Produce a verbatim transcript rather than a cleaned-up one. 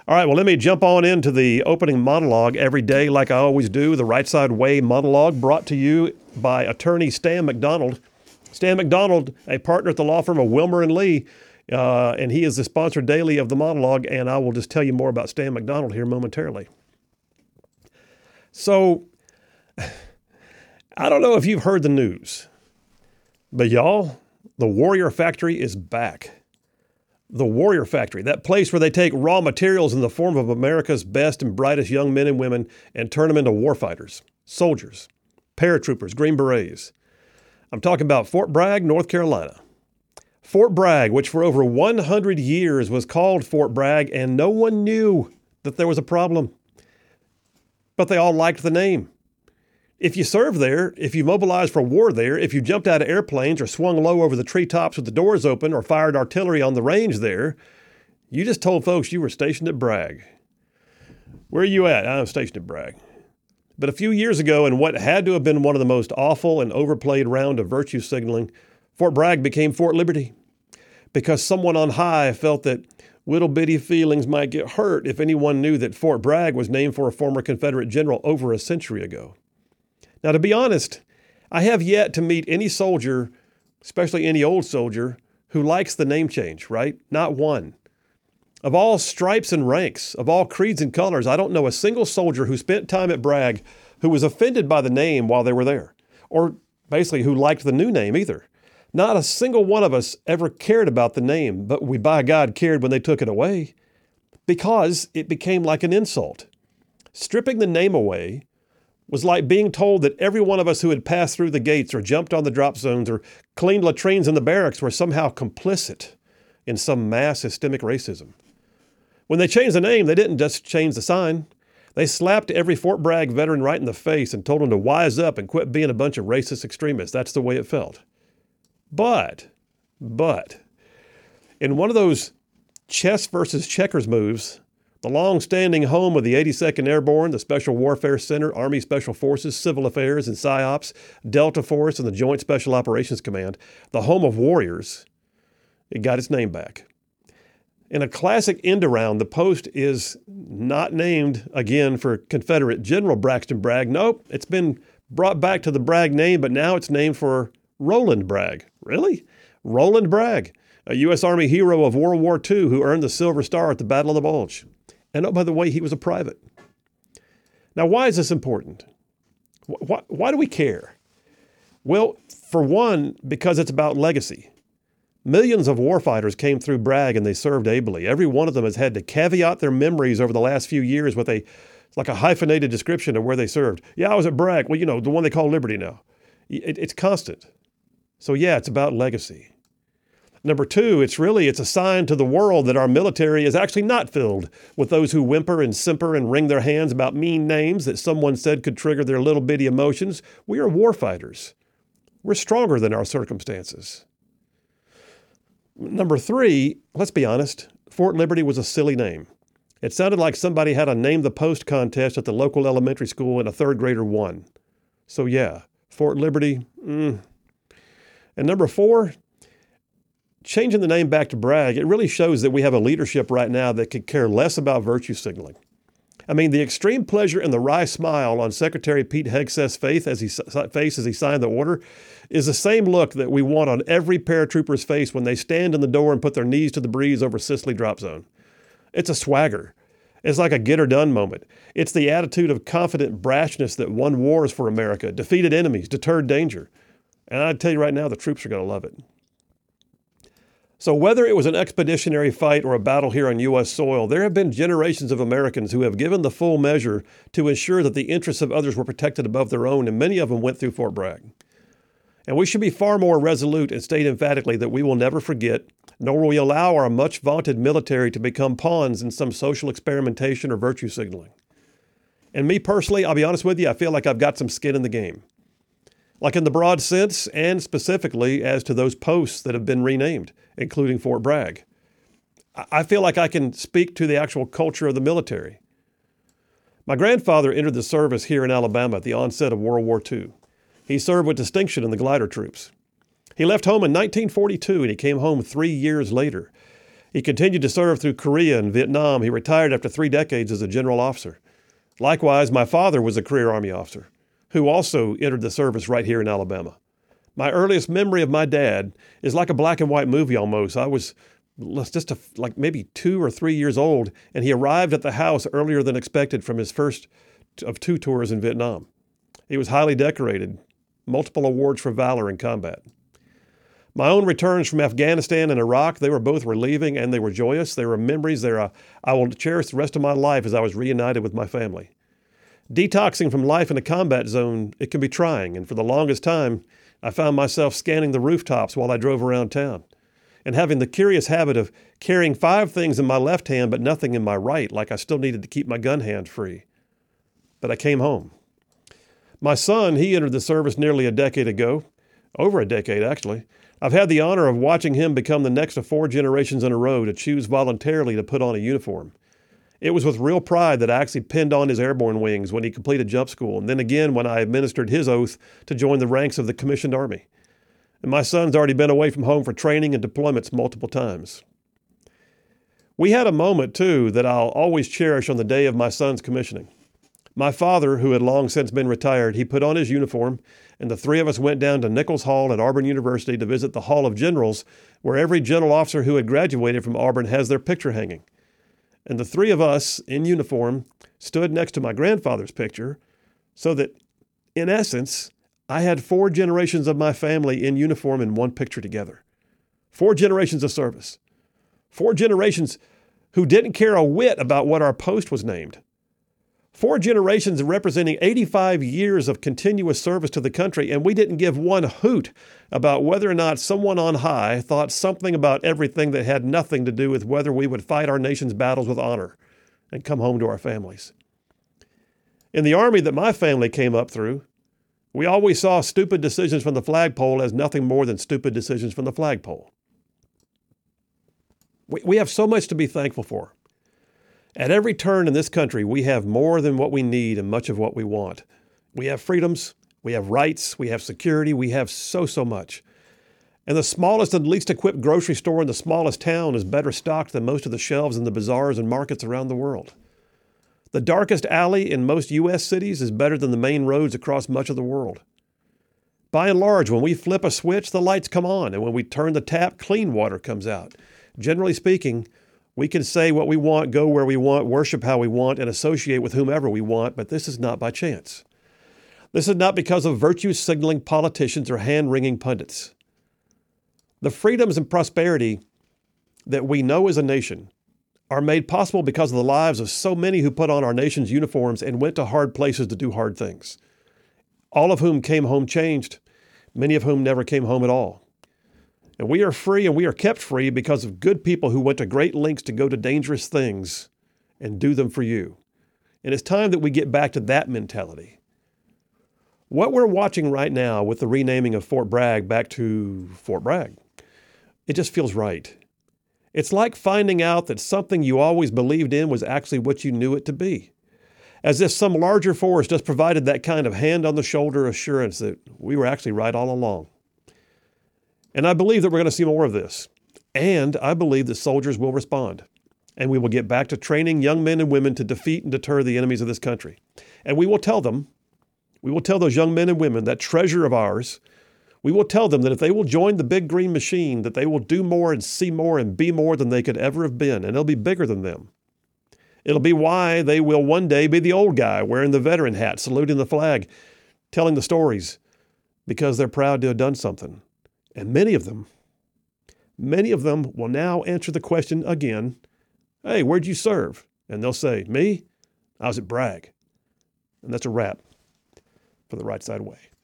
All right, well, let me jump on into the opening monologue every day like I always do, the Right Side Way monologue brought to you by attorney Stan McDonald. Stan McDonald, a partner at the law firm of Wilmer and Lee, uh, and he is the sponsor daily of the monologue, and I will just tell you more about Stan McDonald here momentarily. So, I don't know if you've heard the news, but y'all, the Warrior Factory is back. The Warrior Factory, that place where they take raw materials in the form of America's best and brightest young men and women and turn them into warfighters, soldiers, paratroopers, Green Berets. I'm talking about Fort Bragg, North Carolina. Fort Bragg, which for over one hundred years was called Fort Bragg, and no one knew that there was a problem. But they all liked the name. If you served there, if you mobilized for war there, if you jumped out of airplanes or swung low over the treetops with the doors open or fired artillery on the range there, you just told folks you were stationed at Bragg. Where are you at? I'm stationed at Bragg. But a few years ago, in what had to have been one of the most awful and overplayed round of virtue signaling, Fort Bragg became Fort Liberty because someone on high felt that little bitty feelings might get hurt if anyone knew that Fort Bragg was named for a former Confederate general over a century ago. Now, to be honest, I have yet to meet any soldier, especially any old soldier, who likes the name change, right? Not one. Of all stripes and ranks, of all creeds and colors, I don't know a single soldier who spent time at Bragg who was offended by the name while they were there, or basically who liked the new name either. Not a single one of us ever cared about the name, but we, by God, cared when they took it away because it became like an insult. Stripping the name away was like being told that every one of us who had passed through the gates or jumped on the drop zones or cleaned latrines in the barracks were somehow complicit in some mass systemic racism. When they changed the name, they didn't just change the sign. They slapped every Fort Bragg veteran right in the face and told them to wise up and quit being a bunch of racist extremists. That's the way it felt. But, but, in one of those chess versus checkers moves, the long-standing home of the eighty-second Airborne, the Special Warfare Center, Army Special Forces, Civil Affairs, and PSYOPs, Delta Force, and the Joint Special Operations Command, the home of warriors, it got its name back. In a classic end-around, the post is not named, again, for Confederate General Braxton Bragg. Nope, it's been brought back to the Bragg name, but now it's named for Roland Bragg. Really? Roland Bragg, a U S Army hero of World War Two who earned the Silver Star at the Battle of the Bulge. And oh, by the way, he was a private. Now, why is this important? Why, why do we care? Well, for one, because it's about legacy. Millions of warfighters came through Bragg and they served ably. Every one of them has had to caveat their memories over the last few years with a like a hyphenated description of where they served. Yeah, I was at Bragg. Well, you know, the one they call Liberty now. It, it's constant. So yeah, it's about legacy. Number two, it's really, it's a sign to the world that our military is actually not filled with those who whimper and simper and wring their hands about mean names that someone said could trigger their little bitty emotions. We are warfighters. We're stronger than our circumstances. Number three, let's be honest, Fort Liberty was a silly name. It sounded like somebody had a name the post contest at the local elementary school and a third grader won. So yeah, Fort Liberty, mm. And number four, changing the name back to Bragg, it really shows that we have a leadership right now that could care less about virtue signaling. I mean, the extreme pleasure and the wry smile on Secretary Pete Hegseth's face as he, face as he signed the order is the same look that we want on every paratrooper's face when they stand in the door and put their knees to the breeze over Sicily drop zone. It's a swagger. It's like a get-her-done moment. It's the attitude of confident brashness that won wars for America, defeated enemies, deterred danger. And I tell you right now, the troops are going to love it. So whether it was an expeditionary fight or a battle here on U S soil, there have been generations of Americans who have given the full measure to ensure that the interests of others were protected above their own, and many of them went through Fort Bragg. And we should be far more resolute and state emphatically that we will never forget, nor will we allow our much vaunted military to become pawns in some social experimentation or virtue signaling. And me personally, I'll be honest with you, I feel like I've got some skin in the game. Like in the broad sense, and specifically as to those posts that have been renamed, including Fort Bragg. I feel like I can speak to the actual culture of the military. My grandfather entered the service here in Alabama at the onset of World War Two. He served with distinction in the glider troops. He left home in nineteen forty-two and he came home three years later. He continued to serve through Korea and Vietnam. He retired after three decades as a general officer. Likewise, my father was a career Army officer who also entered the service right here in Alabama. My earliest memory of my dad is like a black and white movie almost. I was just a, like maybe two or three years old, and he arrived at the house earlier than expected from his first of two tours in Vietnam. He was highly decorated, multiple awards for valor in combat. My own returns from Afghanistan and Iraq, they were both relieving and they were joyous. They were memories that uh, I will cherish the rest of my life as I was reunited with my family. Detoxing from life in a combat zone, it can be trying, and for the longest time, I found myself scanning the rooftops while I drove around town and having the curious habit of carrying five things in my left hand but nothing in my right, like I still needed to keep my gun hand free. But I came home. My son, he entered the service nearly a decade ago, over a decade actually. I've had the honor of watching him become the next of four generations in a row to choose voluntarily to put on a uniform. It was with real pride that I actually pinned on his airborne wings when he completed jump school, and then again when I administered his oath to join the ranks of the commissioned Army. And my son's already been away from home for training and deployments multiple times. We had a moment, too, that I'll always cherish on the day of my son's commissioning. My father, who had long since been retired, he put on his uniform, and the three of us went down to Nichols Hall at Auburn University to visit the Hall of Generals, where every general officer who had graduated from Auburn has their picture hanging. And the three of us, in uniform, stood next to my grandfather's picture, so that, in essence, I had four generations of my family in uniform in one picture together. Four generations of service. Four generations who didn't care a whit about what our post was named. Four generations representing eighty-five years of continuous service to the country, and we didn't give one hoot about whether or not someone on high thought something about everything that had nothing to do with whether we would fight our nation's battles with honor and come home to our families. In the Army that my family came up through, we always saw stupid decisions from the flagpole as nothing more than stupid decisions from the flagpole. We, we have so much to be thankful for. At every turn in this country, we have more than what we need and much of what we want. We have freedoms, we have rights, we have security, we have so, so much. And the smallest and least equipped grocery store in the smallest town is better stocked than most of the shelves in the bazaars and markets around the world. The darkest alley in most U S cities is better than the main roads across much of the world. By and large, when we flip a switch, the lights come on, and when we turn the tap, clean water comes out. Generally speaking, we can say what we want, go where we want, worship how we want, and associate with whomever we want, but this is not by chance. This is not because of virtue-signaling politicians or hand-wringing pundits. The freedoms and prosperity that we know as a nation are made possible because of the lives of so many who put on our nation's uniforms and went to hard places to do hard things, all of whom came home changed, many of whom never came home at all. And we are free and we are kept free because of good people who went to great lengths to go to dangerous things and do them for you. And it's time that we get back to that mentality. What we're watching right now with the renaming of Fort Bragg back to Fort Bragg, it just feels right. It's like finding out that something you always believed in was actually what you knew it to be. As if some larger force just provided that kind of hand-on-the-shoulder assurance that we were actually right all along. And I believe that we're going to see more of this. And I believe that soldiers will respond. And we will get back to training young men and women to defeat and deter the enemies of this country. And we will tell them, we will tell those young men and women, that treasure of ours, we will tell them that if they will join the big green machine, that they will do more and see more and be more than they could ever have been. And it'll be bigger than them. It'll be why they will one day be the old guy wearing the veteran hat, saluting the flag, telling the stories, because they're proud to have done something. And many of them, many of them will now answer the question again, hey, where'd you serve? And they'll say, me? I was at Bragg. And that's a wrap for the Right Side Way.